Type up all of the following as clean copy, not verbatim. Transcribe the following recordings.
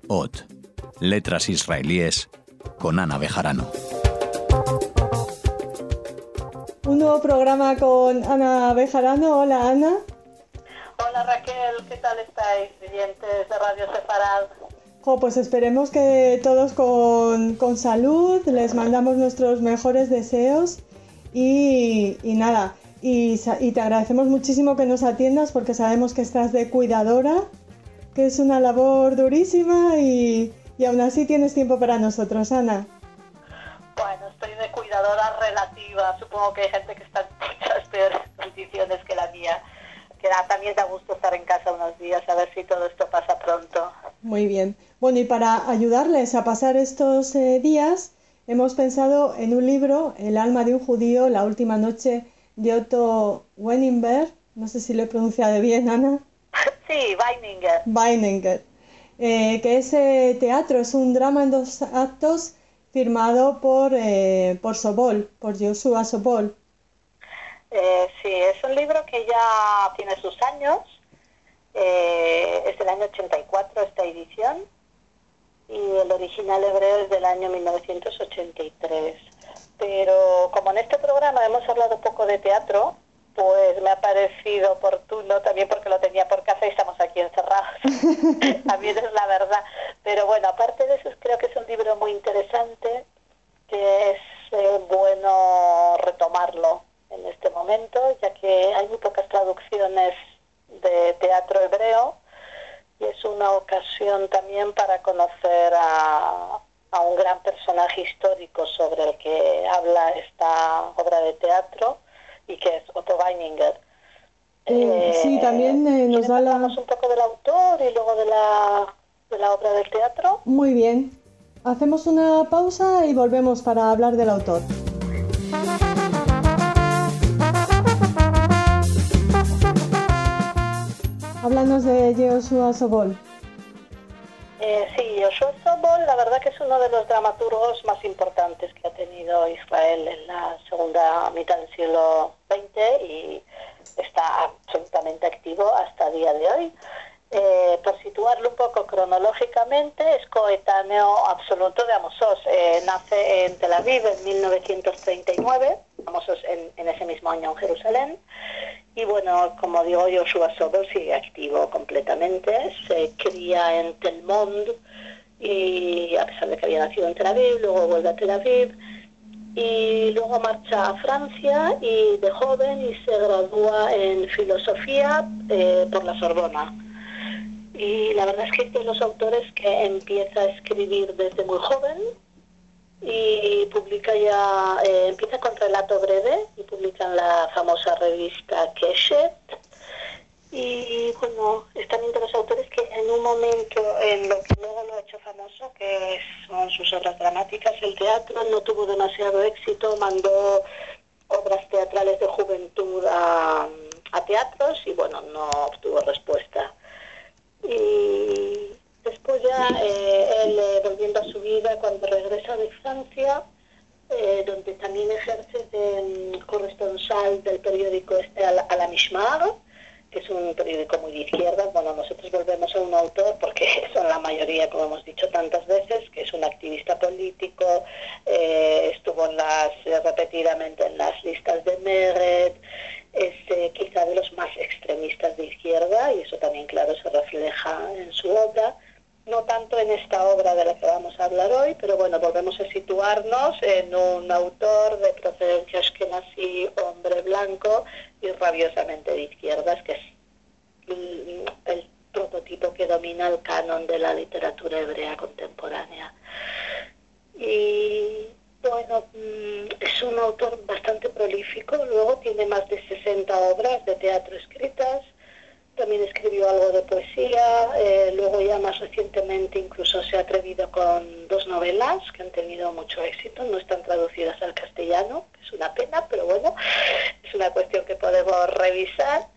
Ot, letras israelíes, con Ana Bejarano. Un nuevo programa con Ana Bejarano. Hola, Ana. Hola, Raquel, ¿qué tal estáis, oyentes de Radio Sefarad? Pues esperemos que todos con salud. Les mandamos nuestros mejores deseos y nada. Y te agradecemos muchísimo que nos atiendas porque sabemos que estás de cuidadora, que es una labor durísima y aún así tienes tiempo para nosotros, Ana. Bueno, estoy de cuidadora relativa. Supongo que hay gente que está en muchas peores condiciones que la mía. Que también da gusto estar en casa unos días, a ver si todo esto pasa pronto. Muy bien. Bueno, y para ayudarles a pasar estos días, hemos pensado en un libro, El alma de un judío, la última noche, de Otto Weininger. No sé si lo he pronunciado bien, Ana. Sí, Weininger. Weininger. Que es teatro, es un drama en 2 actos firmado por Sobol, por Yoshua Sobol. Sí, es un libro que ya tiene sus años. Es del año 84 esta edición y el original hebreo es del año 1983. Pero como en este programa hemos hablado poco de teatro, pues me ha parecido oportuno, también porque lo tenía por casa y estamos aquí encerrados. También es la verdad. Pero bueno, aparte de eso, creo que es un libro muy interesante, que es bueno retomarlo en este momento, ya que hay muy pocas traducciones de teatro hebreo y es una ocasión también para conocer a un gran personaje histórico sobre el que habla esta obra de teatro y que es Otto Weininger. Sí, también nos hablamos un poco del autor y luego de la obra del teatro. Muy bien. Hacemos una pausa y volvemos para hablar del autor. Háblanos de Yoshua Sobol. Sí, Yoshua Sobol, la verdad que es uno de los dramaturgos más importantes que ha tenido Israel en la segunda mitad del siglo XX y está absolutamente activo hasta el día de hoy. Por situarlo un poco cronológicamente, es coetáneo absoluto de Amos Oz. Nace en Tel Aviv en 1939, Amos Oz en ese mismo año en Jerusalén. Y bueno, como digo, Yoshua Sobol sigue activo completamente. Se cría en Tel Mond, y a pesar de que había nacido en Tel Aviv, luego vuelve a Tel Aviv. Y luego marcha a Francia y de joven y se gradúa en filosofía por la Sorbona. Y la verdad es que es de los autores que empieza a escribir desde muy joven y publica ya, empieza con relato breve y publica en la famosa revista Keshet. Y bueno, es también de los autores que en un momento, en lo que luego lo ha hecho famoso, que son sus obras dramáticas, el teatro, no tuvo demasiado éxito, mandó obras teatrales de juventud a teatros y bueno, no obtuvo respuesta. Y después ya él volviendo a su vida cuando regresa de Francia, donde también ejerce de corresponsal del periódico a la Mishmar, que es un periódico muy de izquierda. Bueno, nosotros volvemos a un autor porque son la mayoría, como hemos dicho tantas veces, que es un activista político, estuvo repetidamente en las listas de Meretz, es quizá de los más extremistas de izquierda y eso también, claro, se refleja en su obra. No tanto en esta obra de la que vamos a hablar hoy, pero bueno, volvemos a situarnos en un autor de procedencia ashkenazí, hombre blanco y rabiosamente de izquierdas, que es el prototipo que domina el canon de la literatura hebrea contemporánea. Y bueno, es un autor bastante prolífico, luego tiene más de 60 obras de teatro escritas. También escribió algo de poesía, luego ya más recientemente incluso se ha atrevido con 2 novelas que han tenido mucho éxito, no están traducidas al castellano, que es una pena, pero bueno, es una cuestión que podemos revisar.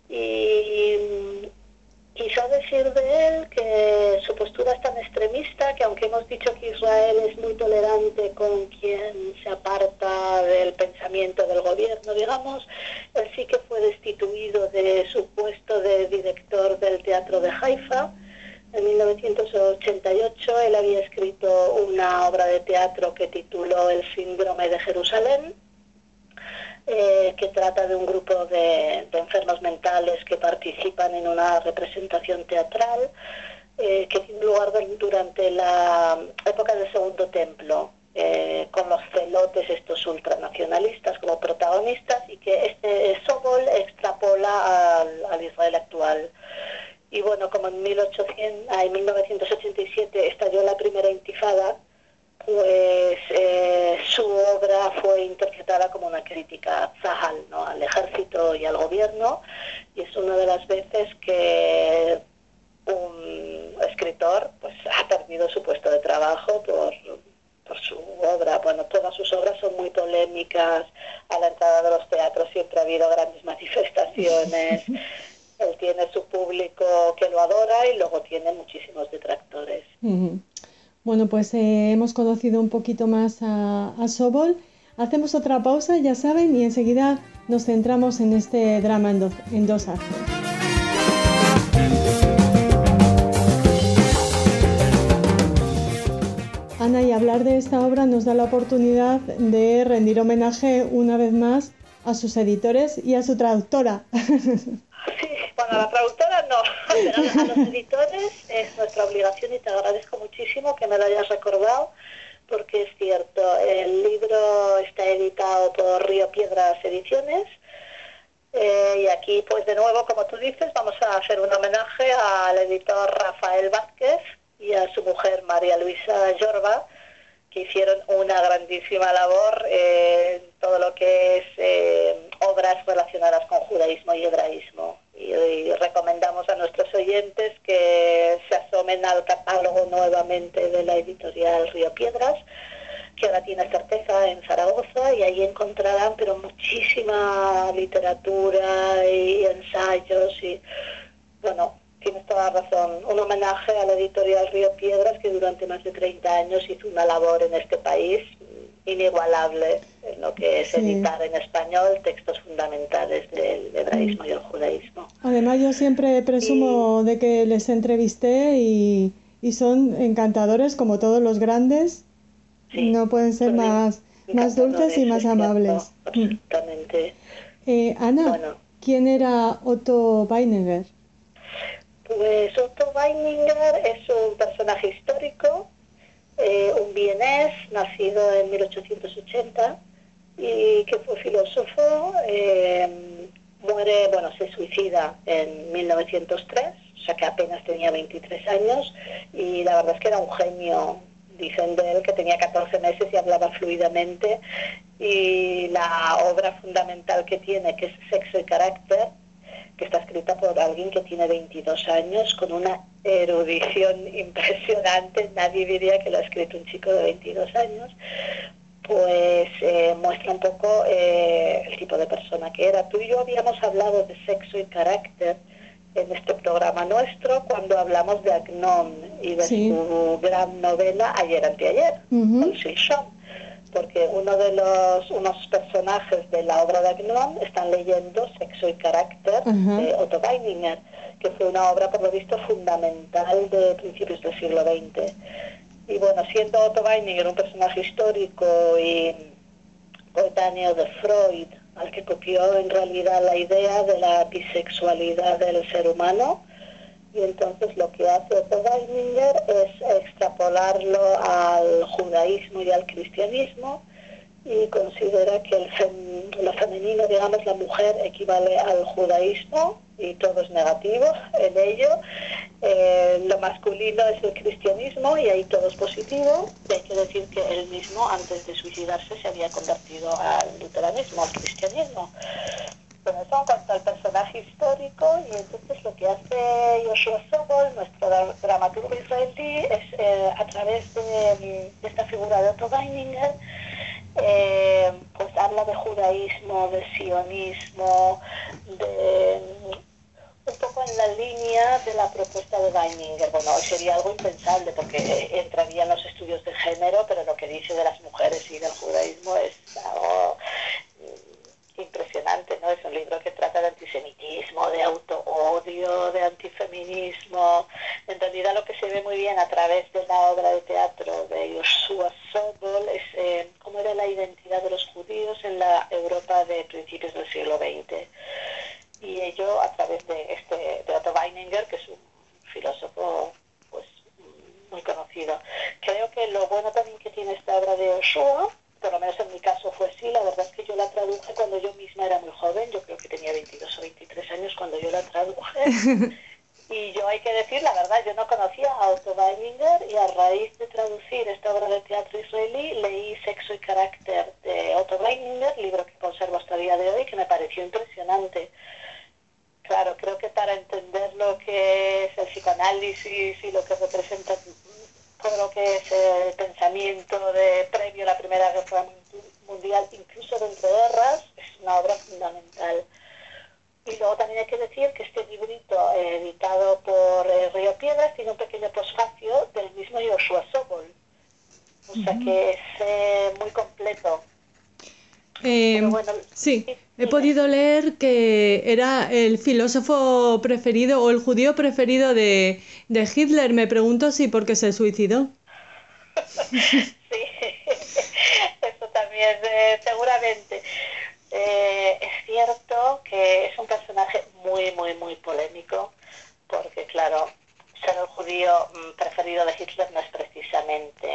Y quizá decir de él que su postura es tan extremista que aunque hemos dicho que Israel es muy tolerante con quien se aparta del pensamiento del gobierno, digamos, él sí que fue destituido de su puesto de director del teatro de Haifa En 1988 él había escrito una obra de teatro que tituló El síndrome de Jerusalén, que trata de un grupo de enfermos mentales que participan en una representación teatral que tiene lugar durante la época del Segundo Templo, con los celotes estos ultranacionalistas como protagonistas, y que este Sobol extrapola al Israel actual. Y bueno, como en 1987 estalló la primera intifada, pues su obra fue interpretada como una crítica a Tzahal, ¿no?, al ejército y al gobierno, y es una de las veces que un escritor pues ha perdido su puesto de trabajo por su obra. Bueno, todas sus obras son muy polémicas. A la entrada de los teatros siempre ha habido grandes manifestaciones. Él tiene su público que lo adora y luego tiene muchísimos detractores. Bueno, pues hemos conocido un poquito más a Sobol. Hacemos otra pausa, ya saben, y enseguida nos centramos en este drama en dos actos. Ana, y hablar de esta obra nos da la oportunidad de rendir homenaje una vez más a sus editores y a su traductora. Sí, bueno, a la traductora no, pero a los editores es nuestra obligación, y te agradezco muchísimo que me lo hayas recordado, porque es cierto, el libro está editado por Río Piedras Ediciones, y aquí pues de nuevo, como tú dices, vamos a hacer un homenaje al editor Rafael Vázquez y a su mujer María Luisa Jorba, que hicieron una grandísima labor en todo lo que es obras relacionadas con judaísmo y hebraísmo. Y recomendamos a nuestros oyentes que se asomen al catálogo nuevamente de la editorial Río Piedras, que ahora tiene certeza en Zaragoza, y ahí encontrarán pero muchísima literatura y ensayos, y bueno, tienes toda la razón, un homenaje a la editorial Río Piedras, que durante más de 30 años hizo una labor en este país inigualable en lo que es editar en español textos fundamentales del hebraísmo y el judaísmo. Además, yo siempre presumo de que les entrevisté y son encantadores, como todos los grandes. Sí, no pueden ser más dulces y más amables. Absolutamente. Ana, bueno, ¿quién era Otto Weininger? Pues Otto Weininger es un personaje histórico, un vienés nacido en 1880 y que fue filósofo. Muere, bueno, se suicida en 1903, o sea que apenas tenía 23 años, y la verdad es que era un genio. Dicen de él que tenía 14 meses y hablaba fluidamente, y la obra fundamental que tiene, que es Sexo y Carácter, que está escrita por alguien que tiene 22 años, con una erudición impresionante, nadie diría que lo ha escrito un chico de 22 años, pues muestra un poco el tipo de persona que era. Tú y yo habíamos hablado de Sexo y Carácter en este programa nuestro, cuando hablamos de Agnon y de su gran novela Ayer Anteayer, con Shilshom, porque unos personajes de la obra de Agnon están leyendo Sexo y Carácter de Otto Weininger, que fue una obra, por lo visto, fundamental de principios del siglo XX. Y bueno, siendo Otto Weininger un personaje histórico y coetáneo de Freud, al que copió en realidad la idea de la bisexualidad del ser humano, y entonces lo que hace Otto Weininger es extrapolarlo al judaísmo y al cristianismo, y considera que lo femenino, digamos, la mujer, equivale al judaísmo y todo es negativo en ello. Lo masculino es el cristianismo y ahí todo es positivo. Y hay que decir que él mismo, antes de suicidarse, se había convertido al luteranismo, al cristianismo. Bueno, eso en cuanto al personaje histórico. Y entonces lo que hace Yoshua Sobol, nuestro dramaturgo israelí, es a través de esta figura de Otto Weininger, pues habla de judaísmo, de sionismo, un poco en la línea de la propuesta de Weininger. Bueno, sería algo impensable porque entraría en los estudios de género, pero lo que dice de las mujeres y del judaísmo es algo impresionante, ¿no? Es un libro que trata trata de antisemitismo, de autoodio, de antifeminismo. En realidad lo que se ve muy bien a través de la obra de teatro de Yoshua Sobol es cómo era la identidad de los judíos en la Europa de principios del siglo XX. Y ello a través de Otto Weininger, que es un filósofo pues muy conocido. Creo que lo bueno también que tiene esta obra de Yoshua, por lo menos en mi caso fue así, la verdad es que yo la traduje cuando yo misma era muy joven, yo creo que tenía 22 o 23 años cuando yo la traduje. Y yo hay que decir, la verdad, yo no conocía a Otto Weininger y a raíz de traducir esta obra de teatro israelí leí Sexo y Carácter de Otto Weininger, libro que conservo hasta el día de hoy, que me pareció impresionante. Claro, creo que para entender lo que es el psicoanálisis y lo que representa todo lo que es el pensamiento previo a la Primera Guerra Mundial, incluso dentro de guerras, es una obra fundamental. Y luego también hay que decir que este librito, editado por Río Piedras, tiene un pequeño posfacio del mismo Yoshua Sobol. O sea que es muy completo. Pero bueno, sí, he podido leer que era el filósofo preferido o el judío preferido de Hitler. Me pregunto si porque se suicidó. Sí, eso también, seguramente. Es cierto que es un personaje muy, muy, muy polémico, porque claro, ser el judío preferido de Hitler no es precisamente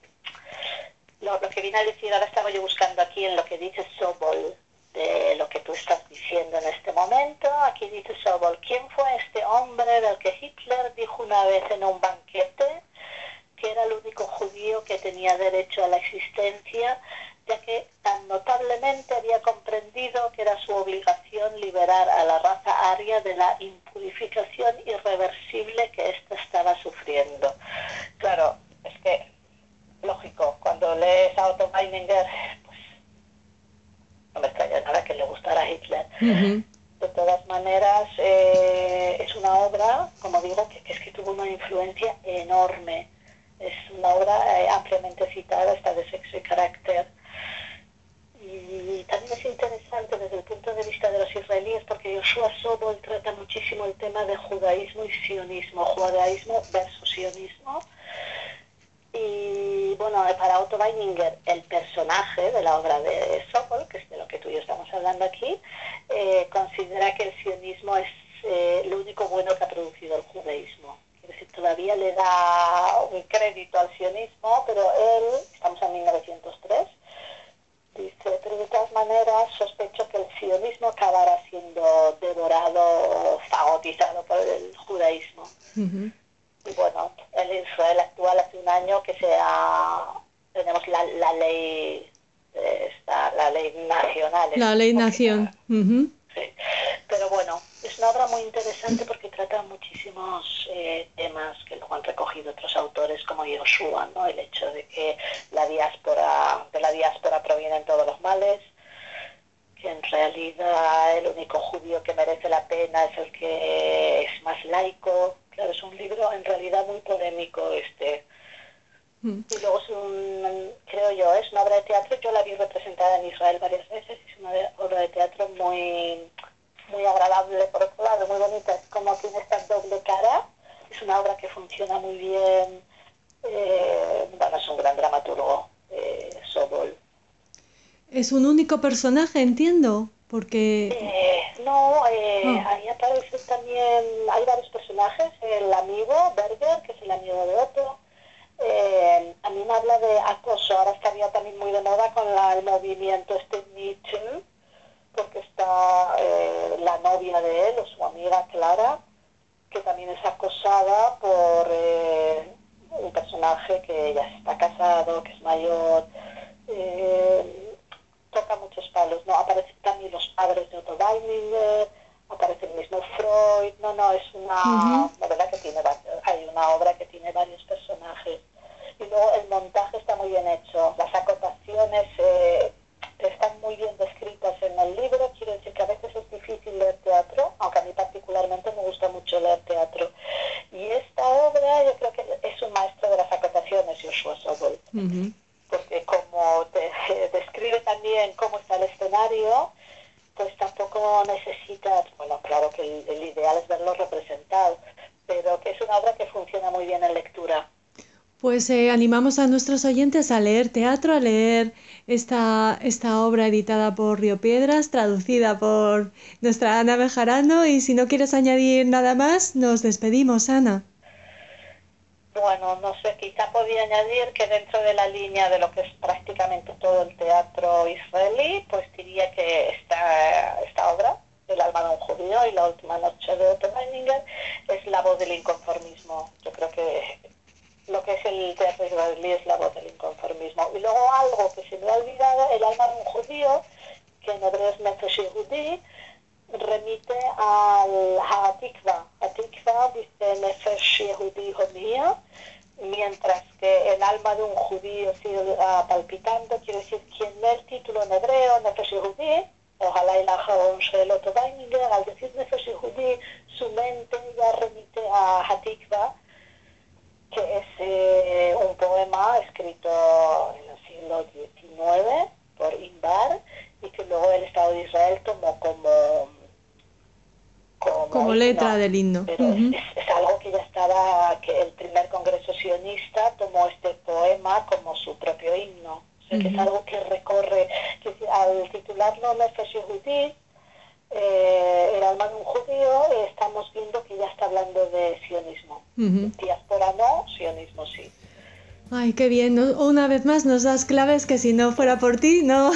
lo que viene a decir. Ahora estaba yo buscando aquí en lo que dice Sobol, de lo que tú estás diciendo en este momento. Aquí dice Sobol: ¿quién fue este hombre del que Hitler dijo una vez en un banquete que era el único judío que tenía derecho a la existencia, ya que tan notablemente había comprendido que era su obligación liberar a la raza aria de la impurificación irreversible que ésta estaba sufriendo? Claro, es que, lógico, cuando lees a Otto Weininger, pues no me extraña nada que le gustara a Hitler. De todas maneras, es una obra, como digo, que es que tuvo una influencia enorme. Es una obra ampliamente citada, esta de Sexo y Carácter. Y también es interesante desde el punto de vista de los israelíes, porque Yoshua Sobol trata muchísimo el tema de judaísmo y sionismo, judaísmo versus sionismo. Y bueno, para Otto Weininger, el personaje de la obra de Sobol, que es de lo que tú y yo estamos hablando aquí, considera que el sionismo es lo único bueno que ha producido el judaísmo. Es decir, todavía le da un crédito al sionismo, pero él, estamos en 1903, dice, pero de todas maneras sospecho que el sionismo acabará siendo devorado o fagotizado por el judaísmo. Y bueno, en Israel actual hace un año que tenemos la ley, la ley nacional. La ley nación. Sí. Pero bueno, es una obra muy interesante porque trata muchísimos temas que luego han recogido otros autores como Yoshua, ¿no? El hecho de que de la diáspora provienen todos los males, que en realidad el único judío que merece la pena es el que es más laico. Claro, es un libro en realidad muy polémico Y luego creo yo, es una obra de teatro. Yo la vi representada en Israel varias veces. Es una obra de teatro muy, muy agradable, por otro lado, muy bonita. Es como tiene esta doble cara. Es una obra que funciona muy bien. Bueno, es un gran dramaturgo, Sobol. ¿Es un único personaje, entiendo? Porque... ahí aparece también, hay varios personajes. El amigo, Berger, que es el amigo de Otto. También habla de acoso. Ahora estaría también muy de moda con el movimiento Me Too, porque está la novia de él, o su amiga Clara, que también es acosada por un personaje que ya está casado, que es mayor. Toca muchos palos, ¿no? Aparecen también los padres de Otto Weininger, aparece el mismo Freud. Es una novela que hay una obra que tiene varios personajes. Y luego el montaje está muy bien hecho, las acotaciones están muy bien descritas en el libro. Quiero decir que a veces es difícil leer teatro, aunque a mí particularmente me gusta mucho leer teatro. Y esta obra yo creo que es un maestro de las acotaciones, Yoshua Sobol. Porque como te describe también cómo está el escenario, pues tampoco necesita verlo representado, pero que es una obra que funciona muy bien en lectura. Pues animamos a nuestros oyentes a leer teatro, a leer esta obra editada por Río Piedras, traducida por nuestra Ana Bejarano, y si no quieres añadir nada más, nos despedimos, Ana. Bueno, no sé, quizá podía añadir que dentro de la línea de lo que es prácticamente todo el teatro israelí, pues diría que esta obra, El alma de un judío y La última noche de Otto Weininger, es la voz del inconformismo. Yo creo que lo que es el teatro israelí es la voz del inconformismo. Y luego algo que se me ha olvidado, El alma de un judío, que en hebreo es Nefesh Yehudi, remite al Hatikva. Hatikva dice Nefesh Yehudi Homía, mientras que el alma de un judío sigue palpitando, quiere decir quien lee el título en hebreo, Nefesh Yehudi, ojalá el Ajaón Shel Otto Weininger, al decir Nefesh Yehudi, su mente ya remite a Hatikva, que es un poema escrito en el siglo XIX por Inbar y que luego el Estado de Israel tomó como letra del himno. Pero es algo que ya estaba, que el primer congreso sionista tomó este poema como su propio himno. O sea, que es algo que recorre, que al titularlo Nefesh Yehudi, el alma de un judío, estamos viendo que ya está hablando de sionismo. Diáspora no, sionismo sí. Ay, qué bien. Una vez más nos das claves que si no fuera por ti no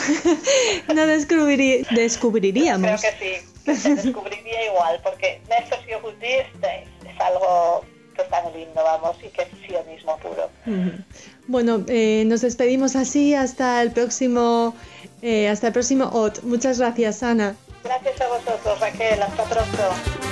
descubriríamos. Creo que sí, que se descubriría igual, porque Nefesh Yehudi es algo que está en el himno, vamos, y que es sionismo puro. Bueno, nos despedimos así hasta el próximo OT. Muchas gracias, Ana. Gracias a vosotros, Raquel. Hasta pronto.